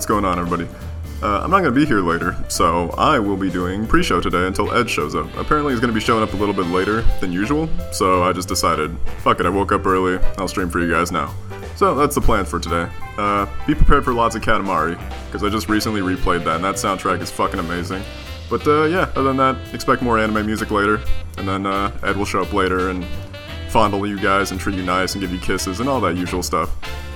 going on, everybody? I'm not going to be here later, so I will be doing pre-show today until Ed shows up. Apparently he's going to be showing up a little bit later than usual, so I just decided, fuck it, I woke up early, I'll stream for you guys now. So that's the plan for today. Be prepared for lots of Katamari, because I just recently replayed that, and that soundtrack is fucking amazing. But yeah, other than that, expect more anime music later, and then Ed will show up later and fondle you guys and treat you nice and give you kisses and all that usual stuff.